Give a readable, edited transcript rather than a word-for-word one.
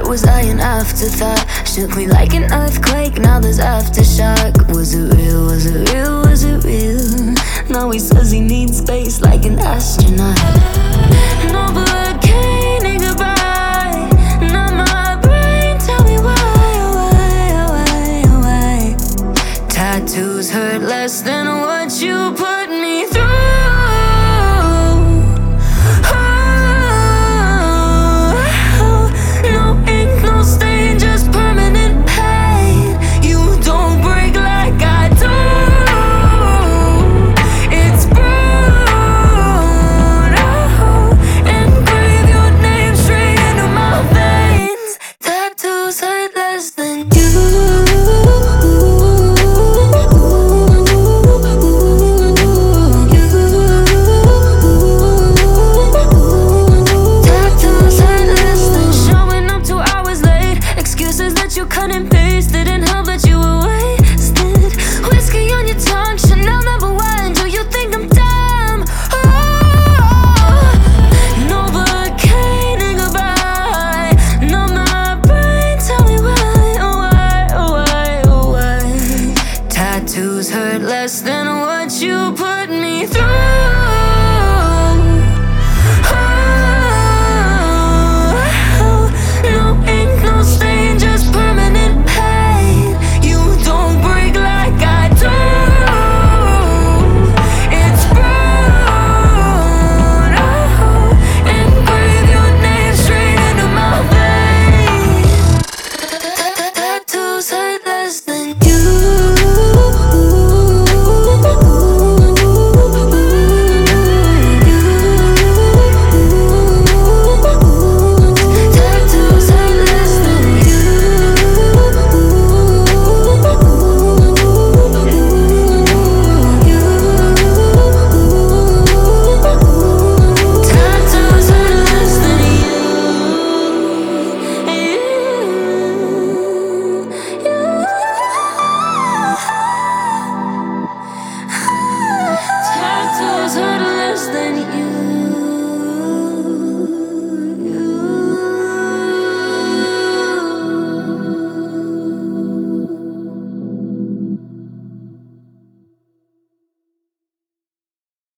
was I an afterthought? Shook me like an earthquake, now there's aftershock. Was it real, was it real, was it real? Now he says he needs space like an astronaut. Novocaine, goodbye. Not my brain, tell me why. Tattoos hurt less than what you put me through. You cut and paste, didn't help that you were wasted. Whiskey on your tongue, Chanel #1. Do you think I'm dumb? Oh, Novocaine, goodbye. Numb my brain, tell me why. Tattoos hurt less than what you put me through.